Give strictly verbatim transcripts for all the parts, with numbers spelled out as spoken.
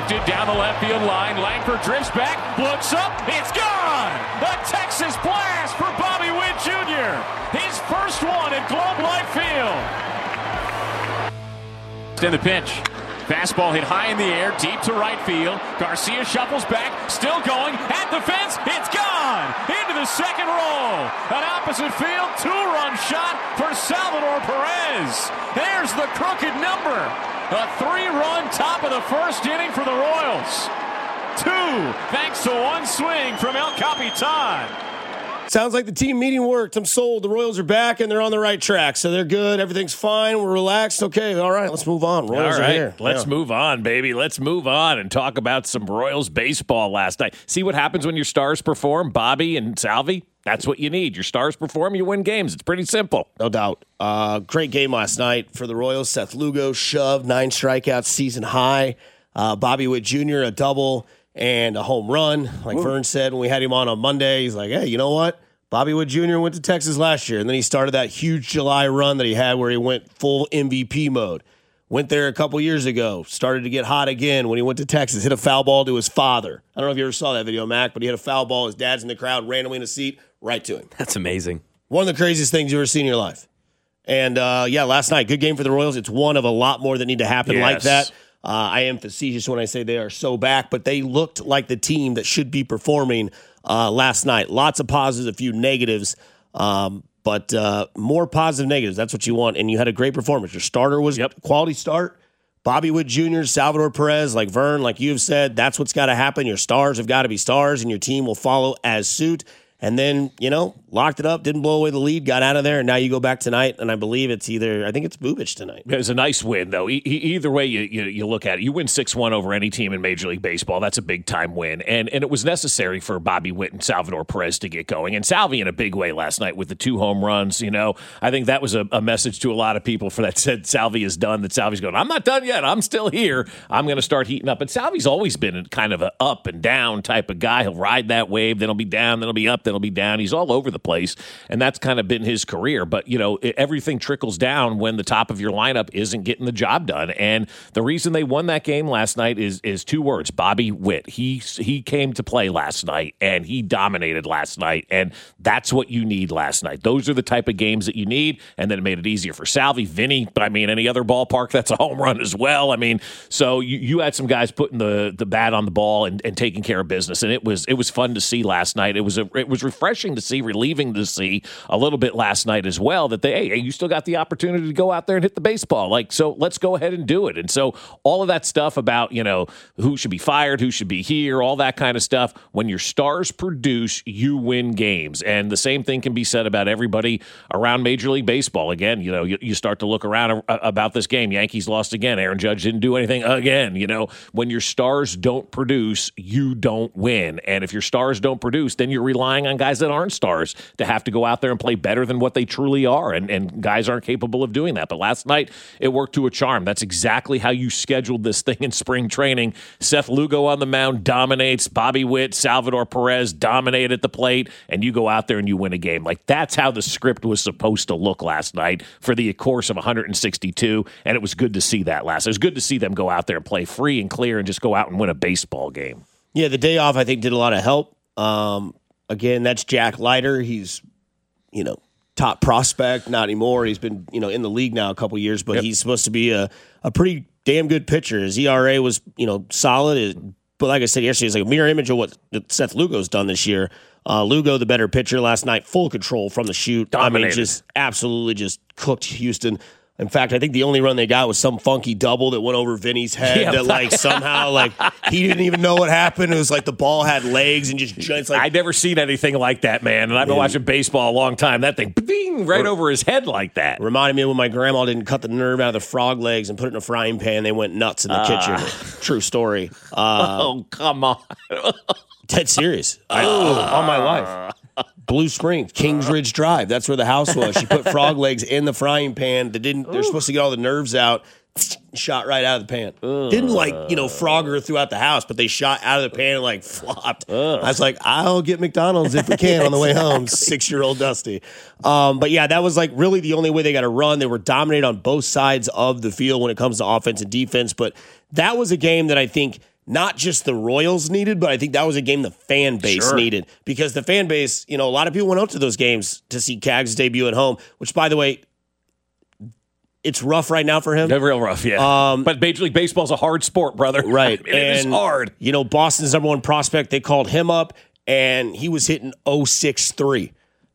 Lifted down the left field line. Langford drifts back, looks up, it's gone! A Texas blast for Bobby Witt Junior His first one at Globe Life Field. In the pinch. Fastball hit high in the air, deep to right field. Garcia shuffles back, still going, at the fence, it's gone! Into the second row. An opposite field, two-run shot for Salvador Perez. There's the crooked number. A three-run top of the first inning for the Royals. Two, thanks to one swing from El Capitan. Sounds like the team meeting worked. I'm sold. The Royals are back, and they're on the right track. So they're good. Everything's fine. We're relaxed. Okay, all right, let's move on. Royals all right, are here. Let's yeah. move on, baby. Let's move on and talk about some Royals baseball last night. See what happens when your stars perform, Bobby and Salvi? That's what you need. Your stars perform, you win games. It's pretty simple. No doubt. Uh, great game last night for the Royals. Seth Lugo shoved, nine strikeouts, season high. Uh, Bobby Witt Junior, a double and a home run. Like Ooh. Vern said when we had him on on Monday, he's like, hey, you know what? Bobby Witt Junior went to Texas last year, and then he started that huge July run that he had where he went full M V P mode. Went there a couple years ago, started to get hot again when he went to Texas, hit a foul ball to his father. I don't know if you ever saw that video, Mac, but he hit a foul ball. His dad's in the crowd, randomly in a seat, right to him. That's amazing. One of the craziest things you've ever seen in your life. And, uh, yeah, last night, good game for the Royals. It's one of a lot more that need to happen yes. like that. Uh, I am facetious when I say they are so back, but they looked like the team that should be performing uh, last night. Lots of positives, a few negatives. Um, but uh, more positive negatives. That's what you want. And you had a great performance. Your starter was yep. quality start. Bobby Witt Junior, Salvador Perez, like Vern, like you've said, that's what's got to happen. Your stars have got to be stars, and your team will follow as suit. And then, you know, locked it up, didn't blow away the lead, got out of there, and now you go back tonight, and I believe it's either, I think it's Bubic tonight. It was a nice win, though. E- either way you, you you look at it, you win six one over any team in Major League Baseball. That's a big-time win, and and it was necessary for Bobby Witt and Salvador Perez to get going, and Salvi in a big way last night with the two home runs. You know, I think that was a, a message to a lot of people for that said Salvi is done, that Salvi's going, I'm not done yet, I'm still here, I'm going to start heating up. And Salvi's always been kind of an up and down type of guy. He'll ride that wave, then he'll be down, then he'll be up, then he'll be down. He's all over the place, and that's kind of been his career. But, you know, it, everything trickles down when the top of your lineup isn't getting the job done. And the reason they won that game last night is is two words: Bobby Witt. He he came to play last night, and he dominated last night, and that's what you need last night. Those are the type of games that you need, and then it made it easier for Salvi, Vinny. But I mean, any other ballpark, that's a home run as well. I mean, so you, you had some guys putting the, the bat on the ball and, and taking care of business, and it was it was fun to see last night. It was a, it was refreshing to see, relieving to see a little bit last night as well, that they, hey, you still got the opportunity to go out there and hit the baseball. Like, so let's go ahead and do it. And so all of that stuff about, you know, who should be fired, who should be here, all that kind of stuff. When your stars produce, you win games. And the same thing can be said about everybody around Major League Baseball. Again, you know, you, you start to look around about this game. Yankees lost again. Aaron Judge didn't do anything again. You know, when your stars don't produce, you don't win. And if your stars don't produce, then you're relying on guys that aren't stars to have to go out there and play better than what they truly are, and, and guys aren't capable of doing that. But last night, it worked to a charm. That's exactly how you scheduled this thing in spring training. Seth Lugo on the mound dominates. Bobby Witt, Salvador Perez dominate at the plate, and you go out there and you win a game. Like, that's how the script was supposed to look last night for the course of one hundred sixty-two, and it was good to see that last. It was good to see them go out there and play free and clear and just go out and win a baseball game. Yeah, the day off, I think, did a lot of help. Um, Again, that's Jack Leiter. He's, you know, top prospect. Not anymore. He's been, you know, in the league now a couple years, but yep. he's supposed to be a, a pretty damn good pitcher. His E R A was, you know, solid. It, but like I said yesterday, it's like a mirror image of what Seth Lugo's done this year. Uh, Lugo, the better pitcher last night, full control from the chute. Dominated. I mean, just absolutely just cooked Houston. In fact, I think the only run they got was some funky double that went over Vinny's head yeah. that, like, somehow, like, he didn't even know what happened. It was like the ball had legs and just it's like I'd never seen anything like that, man. And I've been man. watching baseball a long time. That thing, bing, right or, over his head like that. Reminded me of when my grandma didn't cut the nerve out of the frog legs and put it in a frying pan. They went nuts in the uh, kitchen. True story. Uh, oh, come on. Dead serious. I, uh, on my life. Blue Springs, Kings Ridge Drive. That's where the house was. She put frog legs in the frying pan. They didn't. They're supposed to get all the nerves out. Shot right out of the pan. Ugh. Didn't like you know frog her throughout the house, but they shot out of the pan and like flopped. Ugh. I was like, I'll get McDonald's if we can on the way home. Six year old Dusty. Um, but yeah, that was like really the only way they got to run. They were dominated on both sides of the field when it comes to offense and defense. But that was a game that I think not just the Royals needed, but I think that was a game the fan base Sure. needed, because the fan base, you know, a lot of people went out to those games to see Cags debut at home, which, by the way, it's rough right now for him. They're real rough, yeah. Um, but Major League Baseball's a hard sport, brother. Right. I mean, it is And, hard. You know, Boston's number one prospect, they called him up, and he was hitting oh six three.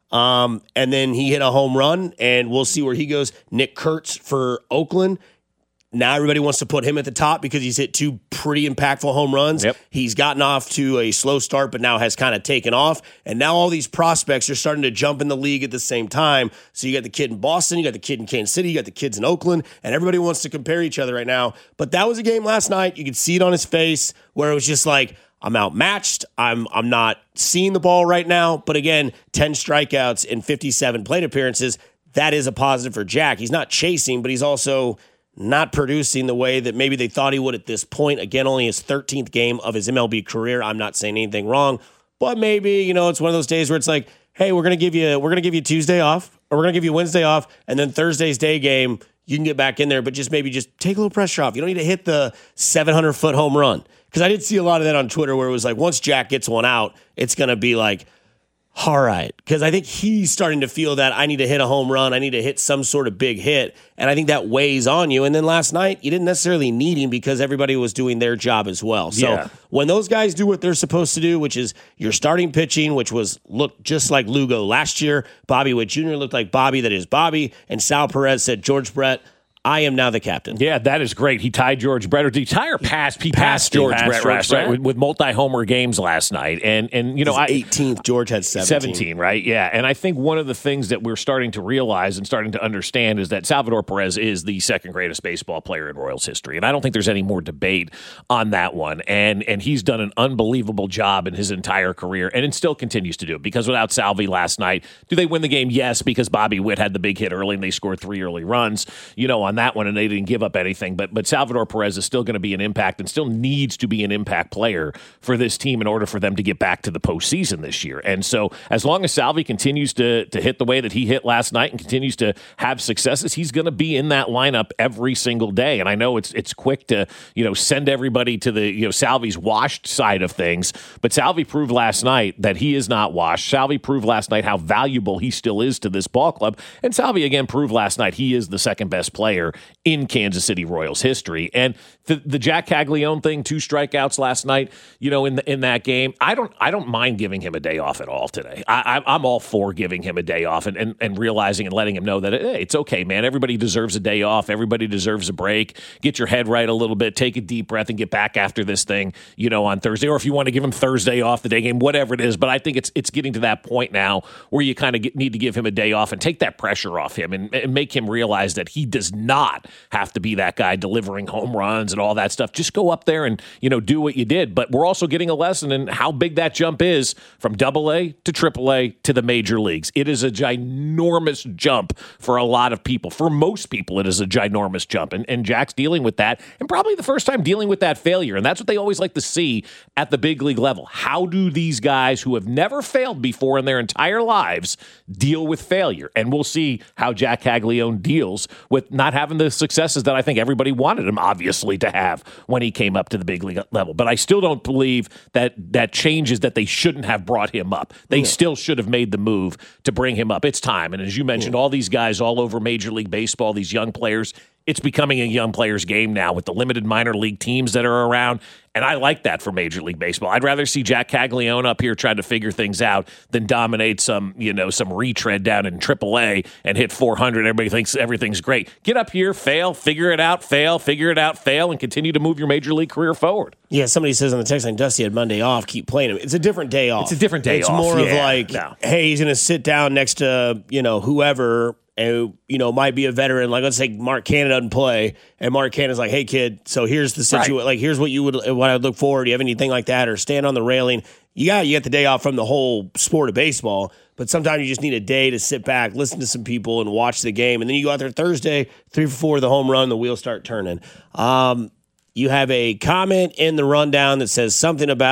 Um, and then he hit a home run, and we'll see where he goes. Nick Kurtz for Oakland. Now everybody wants to put him at the top because he's hit two pretty impactful home runs. Yep. He's gotten off to a slow start, but now has kind of taken off. And now all these prospects are starting to jump in the league at the same time. So you got the kid in Boston, you got the kid in Kansas City, you got the kids in Oakland, and everybody wants to compare each other right now. But that was a game last night. You could see it on his face where it was just like, I'm outmatched. I'm I'm not seeing the ball right now. But again, ten strikeouts in fifty-seven plate appearances. That is a positive for Jack. He's not chasing, but he's also not producing the way that maybe they thought he would at this point. Again, only his thirteenth game of his M L B career. I'm not saying anything wrong, but maybe, you know, it's one of those days where it's like, hey, we're gonna give you we're gonna give you Tuesday off, or we're gonna give you Wednesday off, and then Thursday's day game, you can get back in there, but just maybe just take a little pressure off. You don't need to hit the seven hundred foot home run. Because I did see a lot of that on Twitter where it was like, once Jack gets one out, it's going to be like, all right. Because I think he's starting to feel that I need to hit a home run. I need to hit some sort of big hit. And I think that weighs on you. And then last night, you didn't necessarily need him because everybody was doing their job as well. So Yeah. when those guys do what they're supposed to do, which is your starting pitching, which was looked just like Lugo last year, Bobby Witt Junior looked like Bobby that is Bobby, and Sal Perez said, George Brett, I am now the captain. Yeah, that is great. He tied George Brett. Or did he tie or pass? He passed, passed George passed Brett George last Brett. night with, with multi-homer games last night. And, and you know, I eighteenth, George had seventeen. seventeen, right? Yeah. And I think one of the things that we're starting to realize and starting to understand is that Salvador Perez is the second greatest baseball player in Royals history. And I don't think there's any more debate on that one. And and he's done an unbelievable job in his entire career, and it still continues to do it. Because without Salvi last night, do they win the game? Yes, because Bobby Witt had the big hit early and they scored three early runs, you know, on that one, and they didn't give up anything. But but Salvador Perez is still going to be an impact and still needs to be an impact player for this team in order for them to get back to the postseason this year. And so as long as Salvi continues to to hit the way that he hit last night and continues to have successes, he's going to be in that lineup every single day. And I know it's it's quick to, you know, send everybody to the, you know, Salvi's washed side of things, but Salvi proved last night that he is not washed. Salvi proved last night how valuable he still is to this ball club. And Salvi again proved last night he is the second best player in Kansas City Royals history. And the, the Jack Caglione thing, two strikeouts last night, you know, in the, in that game, I don't I don't mind giving him a day off at all today. I, I, I'm all for giving him a day off and, and, and realizing and letting him know that, hey, it's okay, man. Everybody deserves a day off. Everybody deserves a break. Get your head right a little bit. Take a deep breath and get back after this thing, you know, on Thursday. Or if you want to give him Thursday off, the day game, whatever it is. But I think it's it's getting to that point now where you kind of need to give him a day off and take that pressure off him and, and make him realize that he does not have to be that guy delivering home runs and all that stuff. Just go up there and, you know, do what you did. But we're also getting a lesson in how big that jump is from double A to triple A to the major leagues. It is a ginormous jump for a lot of people. For most people, it is a ginormous jump. And, and Jack's dealing with that, and probably the first time dealing with that failure. And that's what they always like to see at the big league level. How do these guys who have never failed before in their entire lives deal with failure? And we'll see how Jack Caglione deals with not having the successes that I think everybody wanted him, obviously, to have when he came up to the big league level. But I still don't believe that that changes that they shouldn't have brought him up. They yeah. still should have made the move to bring him up. It's time. And as you mentioned, yeah. all these guys all over Major League Baseball, these young players, it's becoming a young players game now with the limited minor league teams that are around. And I like that for Major League Baseball. I'd rather see Jack Caglione up here trying to figure things out than dominate some, you know, some retread down in triple A and hit four hundred. Everybody thinks everything's great. Get up here, fail, figure it out, fail, figure it out, fail, and continue to move your Major League career forward. Yeah, somebody says on the text line, Dusty had Monday off, keep playing him. It's a different day off. It's a different day it's off. It's more yeah, of like, no. hey, he's going to sit down next to, you know, whoever, and, you know, might be a veteran. Like, let's say Mark Cannon doesn't play, and Mark Cannon's like, hey, kid, so here's the situation. Right. Like, here's what you would, what I'd look forward. Do you have anything like that? Or stand on the railing. You got, you get the day off from the whole sport of baseball, but sometimes you just need a day to sit back, listen to some people, and watch the game. And then you go out there Thursday, three for four, the home run, the wheels start turning. Um, you have a comment in the rundown that says something about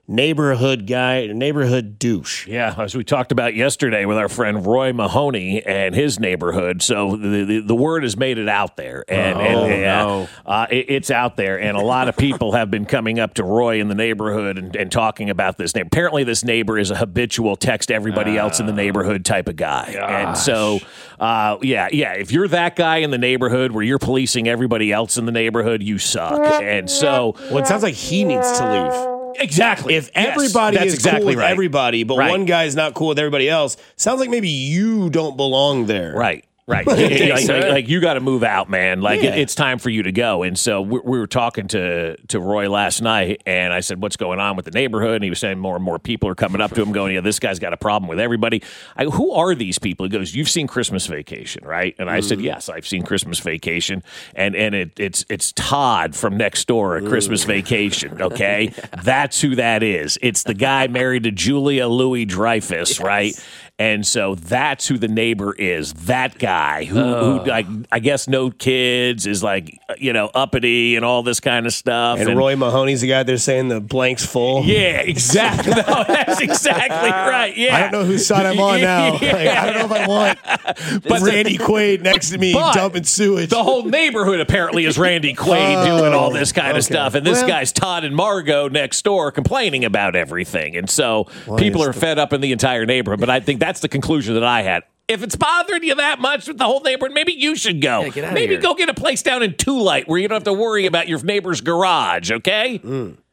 neighborhood guy, neighborhood douche. Yeah, as we talked about yesterday with our friend Roy Mahoney and his neighborhood. So the the, the word has made it out there, and, oh, and no. uh, uh, it, it's out there, and a lot of people have been coming up to Roy in the neighborhood and, and talking about this neighbor. Apparently, this neighbor is a habitual text everybody uh, else in the neighborhood type of guy, gosh. and so uh, yeah, yeah. If you're that guy in the neighborhood where you're policing everybody else in the neighborhood, you suck. And so, well, it sounds like he needs to leave. Exactly. If everybody yes, is exactly cool with right. everybody, but right. one guy's not cool with everybody else, sounds like maybe you don't belong there. Right. Right. like, like, like you got to move out, man. Like yeah. it, it's time for you to go. And so we, we were talking to, to Roy last night, and I said, what's going on with the neighborhood? And he was saying more and more people are coming up to him going, yeah, this guy's got a problem with everybody. I go, who are these people? He goes, you've seen Christmas Vacation, right? And I mm. said, yes, I've seen Christmas Vacation. And and it, it's it's Todd from next door at mm. Christmas Vacation, okay? That's who that is. It's the guy married to Julia Louis-Dreyfus, yes. right? And so that's who the neighbor is. That guy who, oh. who I, I guess, no kids, is like, you know, uppity and all this kind of stuff. And, and Roy Mahoney's the guy there saying the blank's full. Yeah, exactly. No, that's exactly right. Yeah. I don't know whose side I'm on now. Yeah. Like, I don't know if I want but Randy the, Quaid next to me dumping sewage. The whole neighborhood apparently is Randy Quaid oh, doing all this kind okay. of stuff. And this well, guy's Todd and Margot next door complaining about everything. And so people are the- fed up in the entire neighborhood. But I think that's the conclusion that I had. If it's bothering you that much with the whole neighborhood, maybe you should go. Yeah, get out maybe of here. go get a place down in Tulite where you don't have to worry about your neighbor's garage, okay? Mm.